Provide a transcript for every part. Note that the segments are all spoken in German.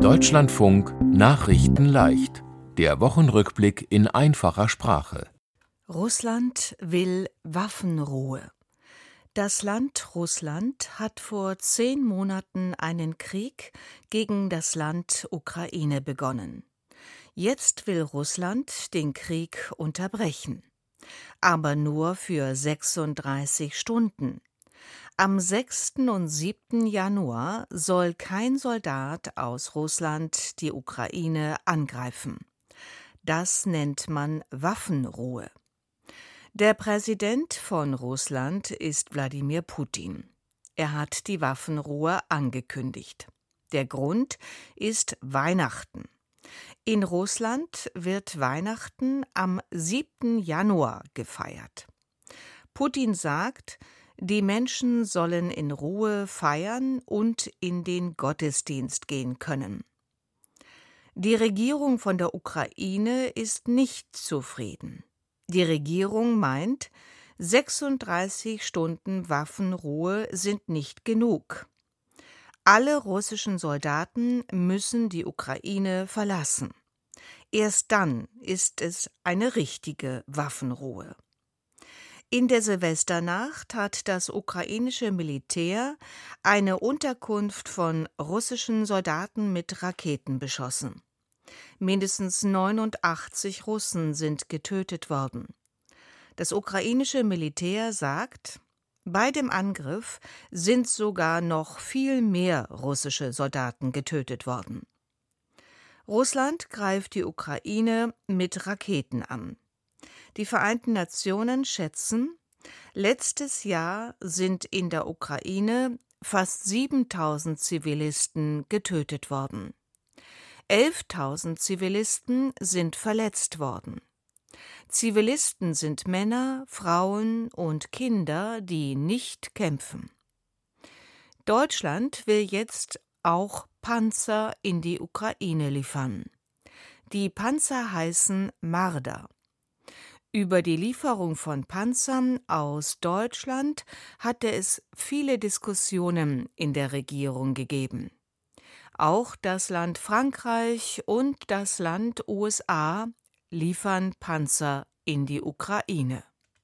Deutschlandfunk Nachrichten leicht. Der Wochenrückblick in einfacher Sprache. Russland will Waffenruhe. Das Land Russland hat vor 10 Monaten einen Krieg gegen das Land Ukraine begonnen. Jetzt will Russland den Krieg unterbrechen. Aber nur für 36 Stunden. Am 6. und 7. Januar soll kein Soldat aus Russland die Ukraine angreifen. Das nennt man Waffenruhe. Der Präsident von Russland ist Wladimir Putin. Er hat die Waffenruhe angekündigt. Der Grund ist Weihnachten. In Russland wird Weihnachten am 7. Januar gefeiert. Putin sagt, die Menschen sollen in Ruhe feiern und in den Gottesdienst gehen können. Die Regierung von der Ukraine ist nicht zufrieden. Die Regierung meint, 36 Stunden Waffenruhe sind nicht genug. Alle russischen Soldaten müssen die Ukraine verlassen. Erst dann ist es eine richtige Waffenruhe. In der Silvesternacht hat das ukrainische Militär eine Unterkunft von russischen Soldaten mit Raketen beschossen. Mindestens 89 Russen sind getötet worden. Das ukrainische Militär sagt, bei dem Angriff sind sogar noch viel mehr russische Soldaten getötet worden. Russland greift die Ukraine mit Raketen an. Die Vereinten Nationen schätzen, letztes Jahr sind in der Ukraine fast 7.000 Zivilisten getötet worden. 11.000 Zivilisten sind verletzt worden. Zivilisten sind Männer, Frauen und Kinder, die nicht kämpfen. Deutschland will jetzt auch Panzer in die Ukraine liefern. Die Panzer heißen Marder. Über die Lieferung von Panzern aus Deutschland hatte es viele Diskussionen in der Regierung gegeben. Auch das Land Frankreich und das Land USA liefern Panzer in die Ukraine.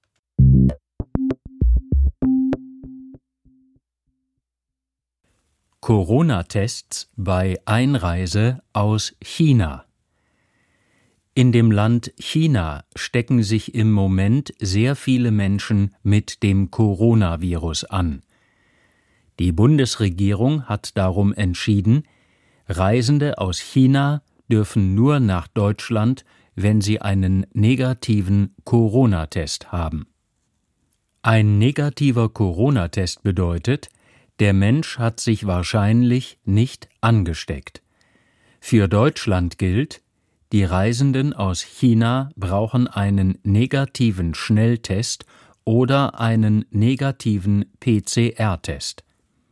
Corona-Tests bei Einreise aus China. In dem Land China stecken sich im Moment sehr viele Menschen mit dem Coronavirus an. Die Bundesregierung hat darum entschieden, Reisende aus China dürfen nur nach Deutschland, wenn sie einen negativen Corona-Test haben. Ein negativer Corona-Test bedeutet, der Mensch hat sich wahrscheinlich nicht angesteckt. Für Deutschland gilt, die Reisenden aus China brauchen einen negativen Schnelltest oder einen negativen PCR-Test.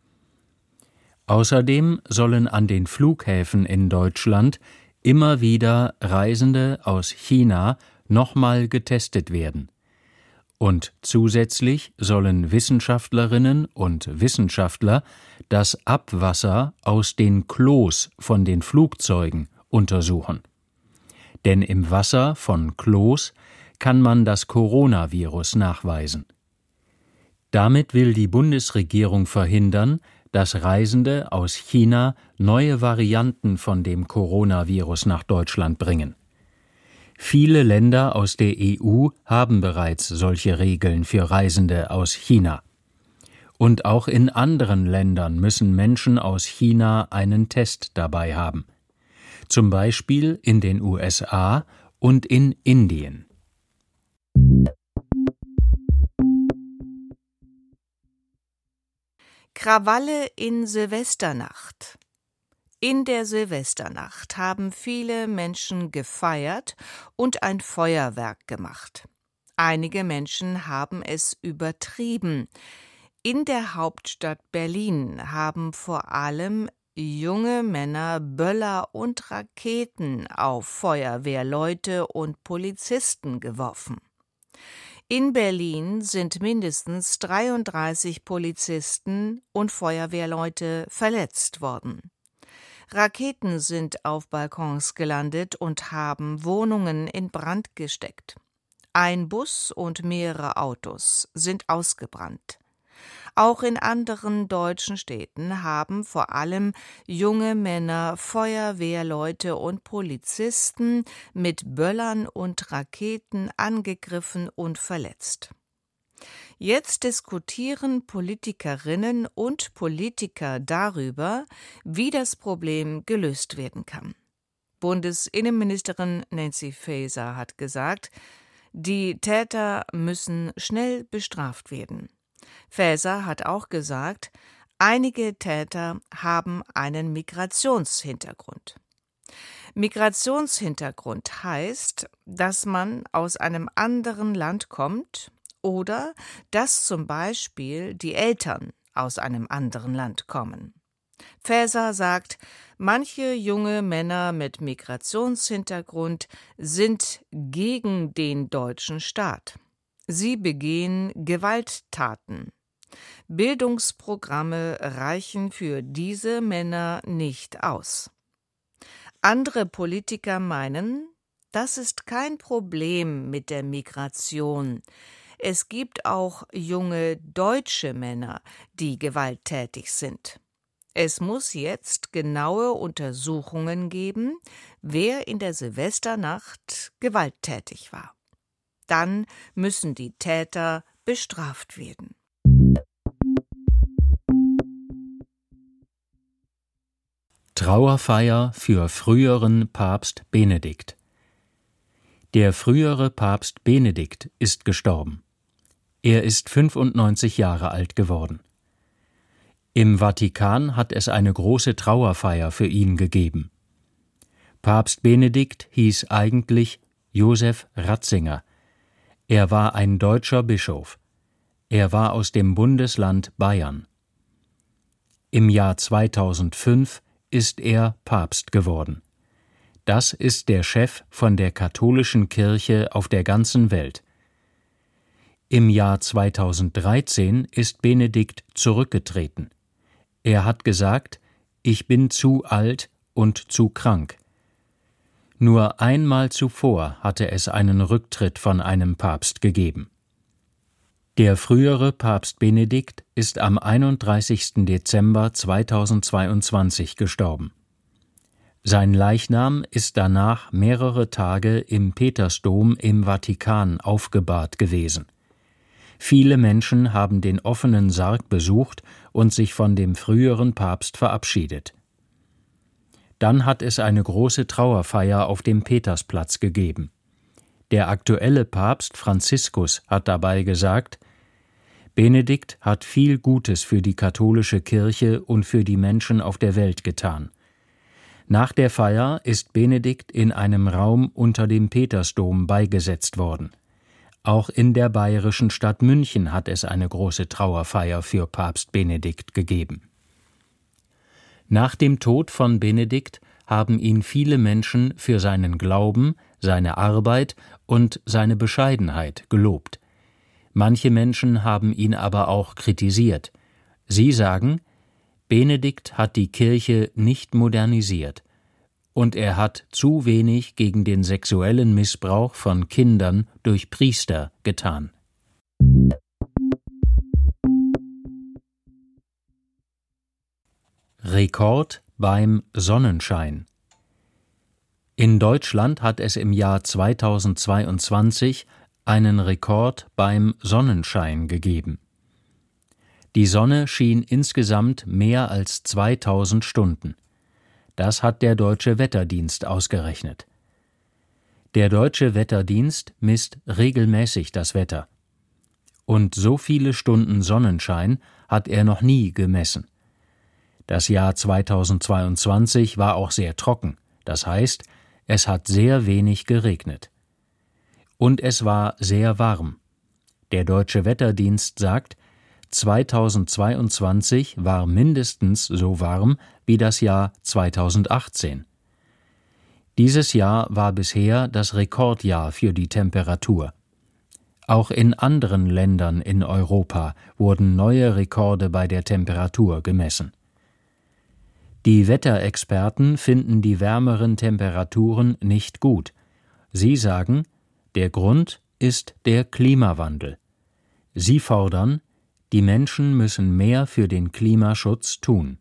Außerdem sollen an den Flughäfen in Deutschland immer wieder Reisende aus China nochmal getestet werden. Und zusätzlich sollen Wissenschaftlerinnen und Wissenschaftler das Abwasser aus den Klos von den Flugzeugen untersuchen. Denn im Wasser von Klos kann man das Coronavirus nachweisen. Damit will die Bundesregierung verhindern, dass Reisende aus China neue Varianten von dem Coronavirus nach Deutschland bringen. Viele Länder aus der EU haben bereits solche Regeln für Reisende aus China. Und auch in anderen Ländern müssen Menschen aus China einen Test dabei haben. Zum Beispiel in den USA und in Indien. Krawalle in Silvesternacht. In der Silvesternacht haben viele Menschen gefeiert und ein Feuerwerk gemacht. Einige Menschen haben es übertrieben. In der Hauptstadt Berlin haben vor allem junge Männer Böller und Raketen auf Feuerwehrleute und Polizisten geworfen. In Berlin sind mindestens 33 Polizisten und Feuerwehrleute verletzt worden. Raketen sind auf Balkons gelandet und haben Wohnungen in Brand gesteckt. Ein Bus und mehrere Autos sind ausgebrannt. Auch in anderen deutschen Städten haben vor allem junge Männer Feuerwehrleute und Polizisten mit Böllern und Raketen angegriffen und verletzt. Jetzt diskutieren Politikerinnen und Politiker darüber, wie das Problem gelöst werden kann. Bundesinnenministerin Nancy Faeser hat gesagt, die Täter müssen schnell bestraft werden. Faeser hat auch gesagt, einige Täter haben einen Migrationshintergrund. Migrationshintergrund heißt, dass man aus einem anderen Land kommt oder dass zum Beispiel die Eltern aus einem anderen Land kommen. Faeser sagt, manche junge Männer mit Migrationshintergrund sind gegen den deutschen Staat. Sie begehen Gewalttaten. Bildungsprogramme reichen für diese Männer nicht aus. Andere Politiker meinen, das ist kein Problem mit der Migration. Es gibt auch junge deutsche Männer, die gewalttätig sind. Es muss jetzt genaue Untersuchungen geben, wer in der Silvesternacht gewalttätig war. Dann müssen die Täter bestraft werden. Trauerfeier für früheren Papst Benedikt. Der frühere Papst Benedikt ist gestorben. Er ist 95 Jahre alt geworden. Im Vatikan hat es eine große Trauerfeier für ihn gegeben. Papst Benedikt hieß eigentlich Josef Ratzinger. Er war ein deutscher Bischof. Er war aus dem Bundesland Bayern. Im Jahr 2005 ist er Papst geworden. Das ist der Chef von der katholischen Kirche auf der ganzen Welt. Im Jahr 2013 ist Benedikt zurückgetreten. Er hat gesagt, ich bin zu alt und zu krank. Nur einmal zuvor hatte es einen Rücktritt von einem Papst gegeben. Der frühere Papst Benedikt ist am 31. Dezember 2022 gestorben. Sein Leichnam ist danach mehrere Tage im Petersdom im Vatikan aufgebahrt gewesen. Viele Menschen haben den offenen Sarg besucht und sich von dem früheren Papst verabschiedet. Dann hat es eine große Trauerfeier auf dem Petersplatz gegeben. Der aktuelle Papst Franziskus hat dabei gesagt, Benedikt hat viel Gutes für die katholische Kirche und für die Menschen auf der Welt getan. Nach der Feier ist Benedikt in einem Raum unter dem Petersdom beigesetzt worden. Auch in der bayerischen Stadt München hat es eine große Trauerfeier für Papst Benedikt gegeben. Nach dem Tod von Benedikt haben ihn viele Menschen für seinen Glauben, seine Arbeit und seine Bescheidenheit gelobt. Manche Menschen haben ihn aber auch kritisiert. Sie sagen, Benedikt hat die Kirche nicht modernisiert und er hat zu wenig gegen den sexuellen Missbrauch von Kindern durch Priester getan. Rekord beim Sonnenschein. In Deutschland hat es im Jahr 2022 einen Rekord beim Sonnenschein gegeben. Die Sonne schien insgesamt mehr als 2000 Stunden. Das hat der Deutsche Wetterdienst ausgerechnet. Der Deutsche Wetterdienst misst regelmäßig das Wetter. Und so viele Stunden Sonnenschein hat er noch nie gemessen. Das Jahr 2022 war auch sehr trocken, das heißt, es hat sehr wenig geregnet. Und es war sehr warm. Der Deutsche Wetterdienst sagt, 2022 war mindestens so warm wie das Jahr 2018. Dieses Jahr war bisher das Rekordjahr für die Temperatur. Auch in anderen Ländern in Europa wurden neue Rekorde bei der Temperatur gemessen. Die Wetterexperten finden die wärmeren Temperaturen nicht gut. Sie sagen, der Grund ist der Klimawandel. Sie fordern, die Menschen müssen mehr für den Klimaschutz tun.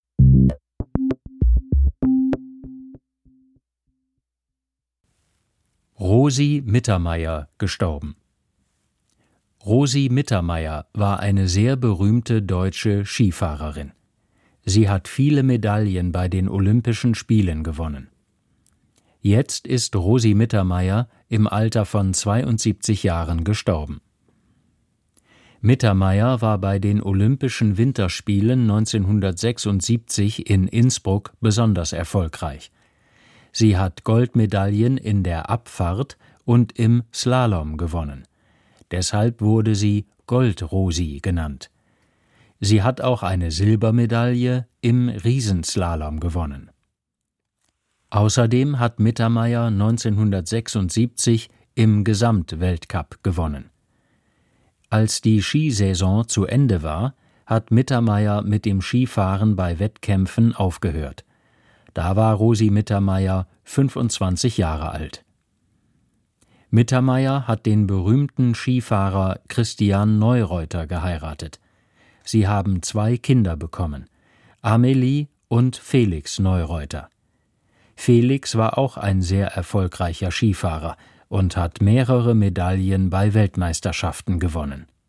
Rosi Mittermeier gestorben. Rosi Mittermeier war eine sehr berühmte deutsche Skifahrerin. Sie hat viele Medaillen bei den Olympischen Spielen gewonnen. Jetzt ist Rosi Mittermeier im Alter von 72 Jahren gestorben. Mittermeier war bei den Olympischen Winterspielen 1976 in Innsbruck besonders erfolgreich. Sie hat Goldmedaillen in der Abfahrt und im Slalom gewonnen. Deshalb wurde sie Gold-Rosi genannt. Sie hat auch eine Silbermedaille im Riesenslalom gewonnen. Außerdem hat Mittermeier 1976 im Gesamtweltcup gewonnen. Als die Skisaison zu Ende war, hat Mittermeier mit dem Skifahren bei Wettkämpfen aufgehört. Da war Rosi Mittermeier 25 Jahre alt. Mittermeier hat den berühmten Skifahrer Christian Neureuter geheiratet. Sie haben 2 Kinder bekommen, Amelie und Felix Neureuter. Felix war auch ein sehr erfolgreicher Skifahrer und hat mehrere Medaillen bei Weltmeisterschaften gewonnen.